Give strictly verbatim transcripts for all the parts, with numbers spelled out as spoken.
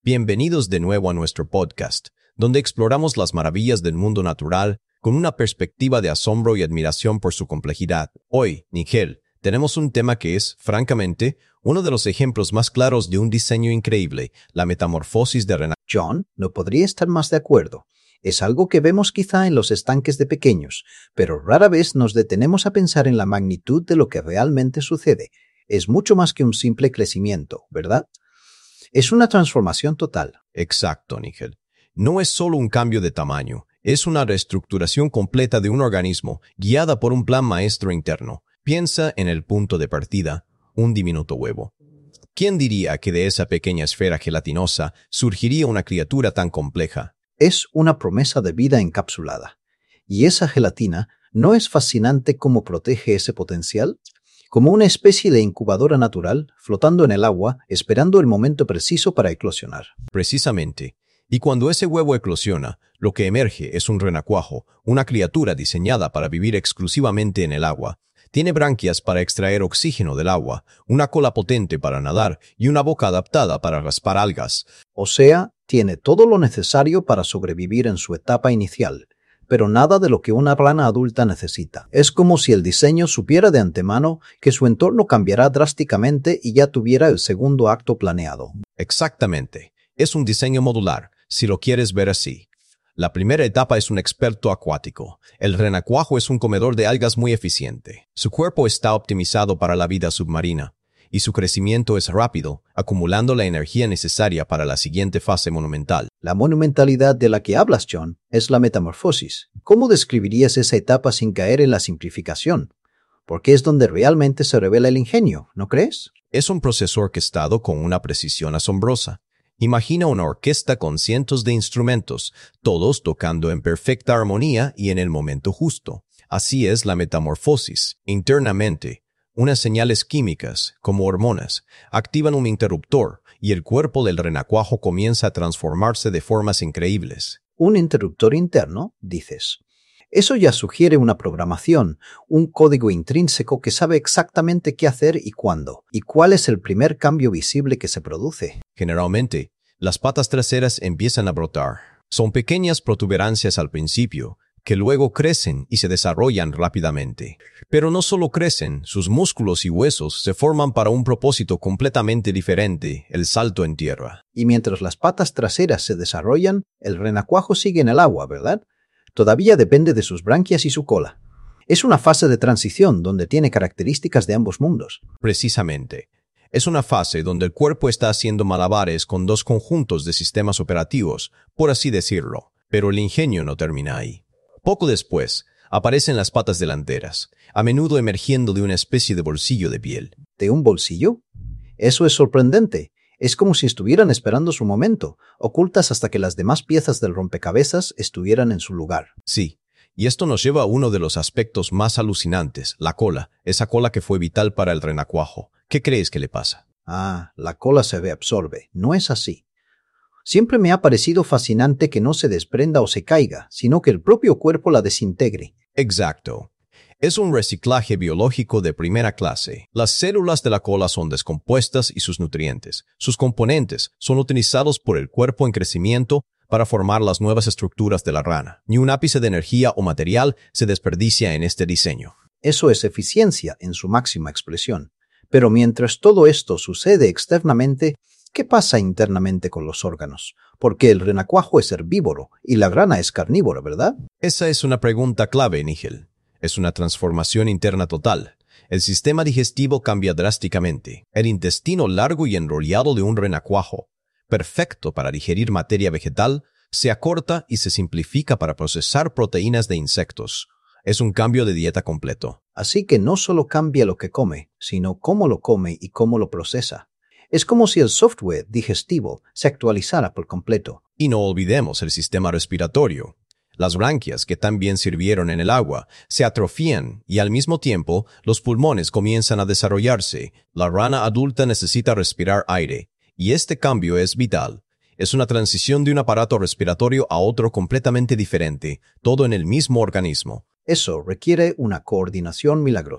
Bienvenidos de nuevo a nuestro podcast, donde exploramos las maravillas del mundo natural con una perspectiva de asombro y admiración por su complejidad. Hoy, Nigel, tenemos un tema que es, francamente, uno de los ejemplos más claros de un diseño increíble, la metamorfosis de Renacuajo. John, no podría estar más de acuerdo. Es algo que vemos quizá en los estanques de pequeños, pero rara vez nos detenemos a pensar en la magnitud de lo que realmente sucede. Es mucho más que un simple crecimiento, ¿verdad? Es una transformación total. Exacto, Nigel. No es solo un cambio de tamaño, es una reestructuración completa de un organismo guiada por un plan maestro interno. Piensa en el punto de partida, un diminuto huevo. ¿Quién diría que de esa pequeña esfera gelatinosa surgiría una criatura tan compleja? Es una promesa de vida encapsulada. ¿Y esa gelatina no es fascinante cómo protege ese potencial? Como una especie de incubadora natural, flotando en el agua, esperando el momento preciso para eclosionar. Precisamente. Y cuando ese huevo eclosiona, lo que emerge es un renacuajo, una criatura diseñada para vivir exclusivamente en el agua. Tiene branquias para extraer oxígeno del agua, una cola potente para nadar y una boca adaptada para raspar algas. O sea, tiene todo lo necesario para sobrevivir en su etapa inicial, pero nada de lo que una rana adulta necesita. Es como si el diseño supiera de antemano que su entorno cambiará drásticamente y ya tuviera el segundo acto planeado. Exactamente. Es un diseño modular, si lo quieres ver así. La primera etapa es un experto acuático. El renacuajo es un comedor de algas muy eficiente. Su cuerpo está optimizado para la vida submarina, y su crecimiento es rápido, acumulando la energía necesaria para la siguiente fase monumental. La monumentalidad de la que hablas, John, es la metamorfosis. ¿Cómo describirías esa etapa sin caer en la simplificación? Porque es donde realmente se revela el ingenio, ¿no crees? Es un proceso orquestado con una precisión asombrosa. Imagina una orquesta con cientos de instrumentos, todos tocando en perfecta armonía y en el momento justo. Así es la metamorfosis. Internamente, unas señales químicas, como hormonas, activan un interruptor y el cuerpo del renacuajo comienza a transformarse de formas increíbles. Un interruptor interno, dices. Eso ya sugiere una programación, un código intrínseco que sabe exactamente qué hacer y cuándo, y cuál es el primer cambio visible que se produce. Generalmente, las patas traseras empiezan a brotar. Son pequeñas protuberancias al principio, que luego crecen y se desarrollan rápidamente. Pero no solo crecen, sus músculos y huesos se forman para un propósito completamente diferente, el salto en tierra. Y mientras las patas traseras se desarrollan, el renacuajo sigue en el agua, ¿verdad? Todavía depende de sus branquias y su cola. Es una fase de transición donde tiene características de ambos mundos. Precisamente. Es una fase donde el cuerpo está haciendo malabares con dos conjuntos de sistemas operativos, por así decirlo, pero el ingenio no termina ahí. Poco después, aparecen las patas delanteras, a menudo emergiendo de una especie de bolsillo de piel. ¿De un bolsillo? Eso es sorprendente. Es como si estuvieran esperando su momento, ocultas hasta que las demás piezas del rompecabezas estuvieran en su lugar. Sí, y esto nos lleva a uno de los aspectos más alucinantes, la cola, esa cola que fue vital para el renacuajo. ¿Qué crees que le pasa? Ah, la cola se reabsorbe. No es así. Siempre me ha parecido fascinante que no se desprenda o se caiga, sino que el propio cuerpo la desintegre. Exacto. Es un reciclaje biológico de primera clase. Las células de la cola son descompuestas y sus nutrientes, sus componentes, son utilizados por el cuerpo en crecimiento para formar las nuevas estructuras de la rana. Ni un ápice de energía o material se desperdicia en este diseño. Eso es eficiencia en su máxima expresión. Pero mientras todo esto sucede externamente, ¿qué pasa internamente con los órganos? Porque el renacuajo es herbívoro y la rana es carnívora, ¿verdad? Esa es una pregunta clave, Nigel. Es una transformación interna total. El sistema digestivo cambia drásticamente. El intestino largo y enrollado de un renacuajo, perfecto para digerir materia vegetal, se acorta y se simplifica para procesar proteínas de insectos. Es un cambio de dieta completo. Así que no solo cambia lo que come, sino cómo lo come y cómo lo procesa. Es como si el software digestivo se actualizara por completo. Y no olvidemos el sistema respiratorio. Las branquias, que también sirvieron en el agua, se atrofían y al mismo tiempo los pulmones comienzan a desarrollarse. La rana adulta necesita respirar aire, y este cambio es vital. Es una transición de un aparato respiratorio a otro completamente diferente, todo en el mismo organismo. Eso requiere una coordinación milagrosa.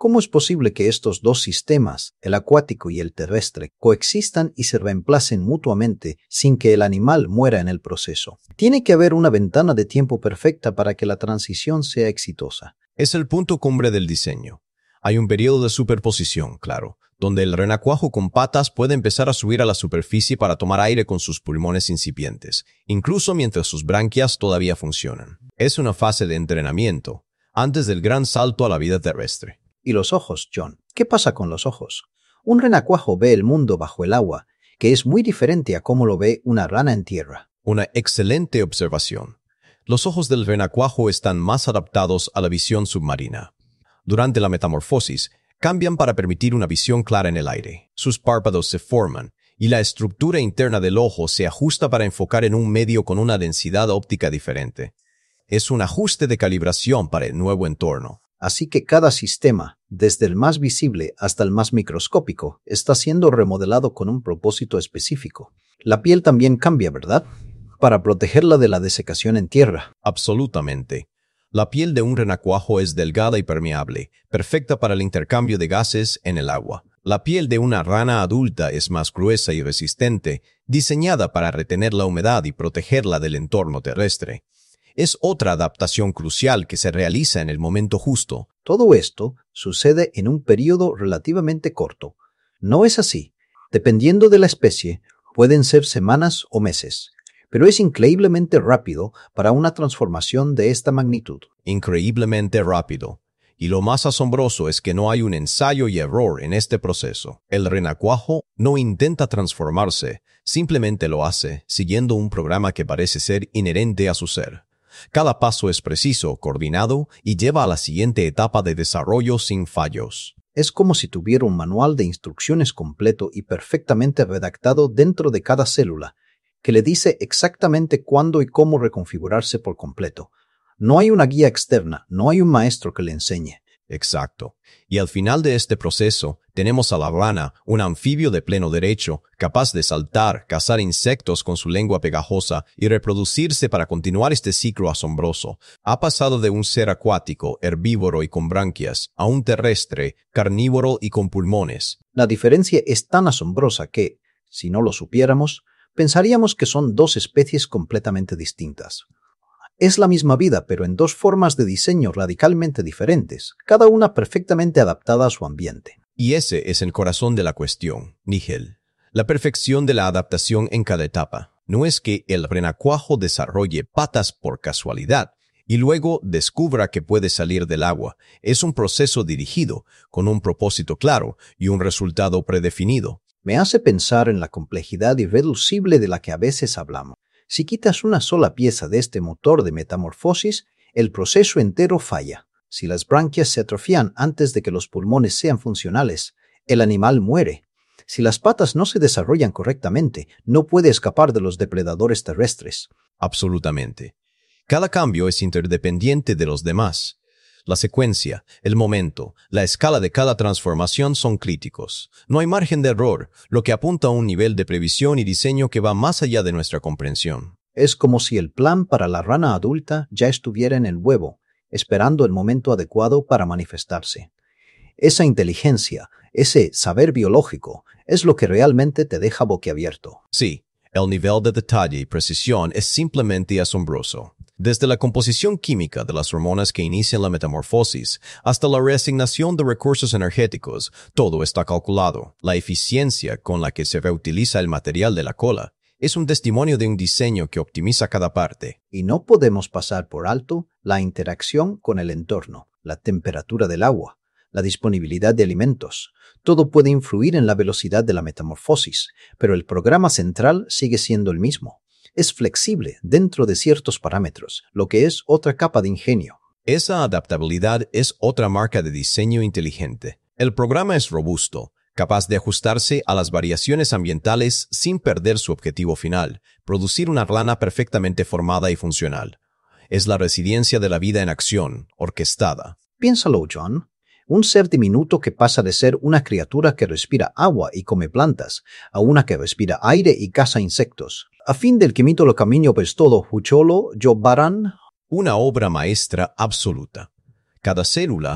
¿Cómo es posible que estos dos sistemas, el acuático y el terrestre, coexistan y se reemplacen mutuamente sin que el animal muera en el proceso? Tiene que haber una ventana de tiempo perfecta para que la transición sea exitosa. Es el punto cumbre del diseño. Hay un periodo de superposición, claro, donde el renacuajo con patas puede empezar a subir a la superficie para tomar aire con sus pulmones incipientes, incluso mientras sus branquias todavía funcionan. Es una fase de entrenamiento, antes del gran salto a la vida terrestre. ¿Y los ojos, John? ¿Qué pasa con los ojos? Un renacuajo ve el mundo bajo el agua, que es muy diferente a cómo lo ve una rana en tierra. Una excelente observación. Los ojos del renacuajo están más adaptados a la visión submarina. Durante la metamorfosis, cambian para permitir una visión clara en el aire. Sus párpados se forman y la estructura interna del ojo se ajusta para enfocar en un medio con una densidad óptica diferente. Es un ajuste de calibración para el nuevo entorno. Así que cada sistema, desde el más visible hasta el más microscópico, está siendo remodelado con un propósito específico. La piel también cambia, ¿verdad? Para protegerla de la desecación en tierra. Absolutamente. La piel de un renacuajo es delgada y permeable, perfecta para el intercambio de gases en el agua. La piel de una rana adulta es más gruesa y resistente, diseñada para retener la humedad y protegerla del entorno terrestre. Es otra adaptación crucial que se realiza en el momento justo. Todo esto sucede en un periodo relativamente corto. No es así. Dependiendo de la especie, pueden ser semanas o meses. Pero es increíblemente rápido para una transformación de esta magnitud. Increíblemente rápido. Y lo más asombroso es que no hay un ensayo y error en este proceso. El renacuajo no intenta transformarse, simplemente lo hace, siguiendo un programa que parece ser inherente a su ser. Cada paso es preciso, coordinado y lleva a la siguiente etapa de desarrollo sin fallos. Es como si tuviera un manual de instrucciones completo y perfectamente redactado dentro de cada célula, que le dice exactamente cuándo y cómo reconfigurarse por completo. No hay una guía externa, no hay un maestro que le enseñe. Exacto. Y al final de este proceso, tenemos a la rana, un anfibio de pleno derecho, capaz de saltar, cazar insectos con su lengua pegajosa y reproducirse para continuar este ciclo asombroso. Ha pasado de un ser acuático, herbívoro y con branquias, a un terrestre, carnívoro y con pulmones. La diferencia es tan asombrosa que, si no lo supiéramos, pensaríamos que son dos especies completamente distintas. Es la misma vida, pero en dos formas de diseño radicalmente diferentes, cada una perfectamente adaptada a su ambiente. Y ese es el corazón de la cuestión, Nigel. La perfección de la adaptación en cada etapa. No es que el renacuajo desarrolle patas por casualidad y luego descubra que puede salir del agua. Es un proceso dirigido, con un propósito claro y un resultado predefinido. Me hace pensar en la complejidad irreducible de la que a veces hablamos. Si quitas una sola pieza de este motor de metamorfosis, el proceso entero falla. Si las branquias se atrofian antes de que los pulmones sean funcionales, el animal muere. Si las patas no se desarrollan correctamente, no puede escapar de los depredadores terrestres. Absolutamente. Cada cambio es interdependiente de los demás. La secuencia, el momento, la escala de cada transformación son críticos. No hay margen de error, lo que apunta a un nivel de previsión y diseño que va más allá de nuestra comprensión. Es como si el plan para la rana adulta ya estuviera en el huevo, esperando el momento adecuado para manifestarse. Esa inteligencia, ese saber biológico, es lo que realmente te deja boquiabierto. Sí, el nivel de detalle y precisión es simplemente asombroso. Desde la composición química de las hormonas que inician la metamorfosis hasta la reasignación de recursos energéticos, todo está calculado. La eficiencia con la que se reutiliza el material de la cola es un testimonio de un diseño que optimiza cada parte. Y no podemos pasar por alto la interacción con el entorno, la temperatura del agua, la disponibilidad de alimentos. Todo puede influir en la velocidad de la metamorfosis, pero el programa central sigue siendo el mismo. Es flexible dentro de ciertos parámetros, lo que es otra capa de ingenio. Esa adaptabilidad es otra marca de diseño inteligente. El programa es robusto, capaz de ajustarse a las variaciones ambientales sin perder su objetivo final, producir una rana perfectamente formada y funcional. Es la resiliencia de la vida en acción, orquestada. Piénsalo, John. Un ser diminuto que pasa de ser una criatura que respira agua y come plantas, a una que respira aire y caza insectos. A fin del que mito lo camino per todo Hucholo, Jobaran. Una obra maestra absoluta. Cada célula,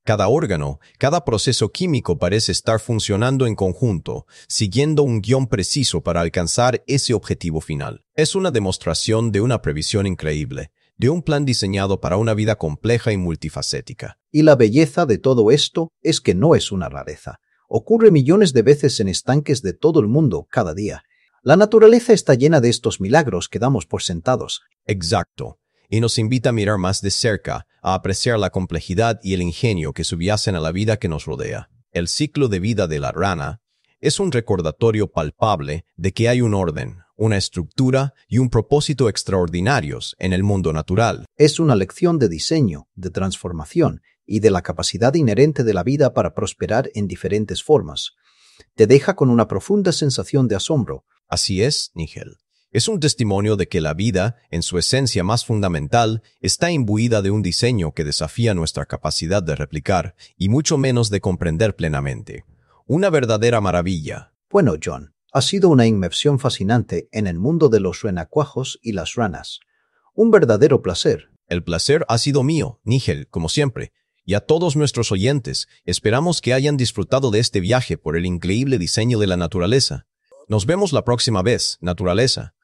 Cada órgano, cada proceso químico parece estar funcionando en conjunto, siguiendo un guión preciso para alcanzar ese objetivo final. Es una demostración de una previsión increíble, de un plan diseñado para una vida compleja y multifacética. Y la belleza de todo esto es que no es una rareza. Ocurre millones de veces en estanques de todo el mundo cada día. La naturaleza está llena de estos milagros que damos por sentados. Exacto. Y nos invita a mirar más de cerca, a apreciar la complejidad y el ingenio que subyacen a la vida que nos rodea. El ciclo de vida de la rana es un recordatorio palpable de que hay un orden, una estructura y un propósito extraordinarios en el mundo natural. Es una lección de diseño, de transformación y de la capacidad inherente de la vida para prosperar en diferentes formas. Te deja con una profunda sensación de asombro. Así es, Nigel. Es un testimonio de que la vida, en su esencia más fundamental, está imbuida de un diseño que desafía nuestra capacidad de replicar y mucho menos de comprender plenamente. Una verdadera maravilla. Bueno, John, ha sido una inmersión fascinante en el mundo de los renacuajos y las ranas. Un verdadero placer. El placer ha sido mío, Nigel, como siempre. Y a todos nuestros oyentes, esperamos que hayan disfrutado de este viaje por el increíble diseño de la naturaleza. Nos vemos la próxima vez, naturaleza.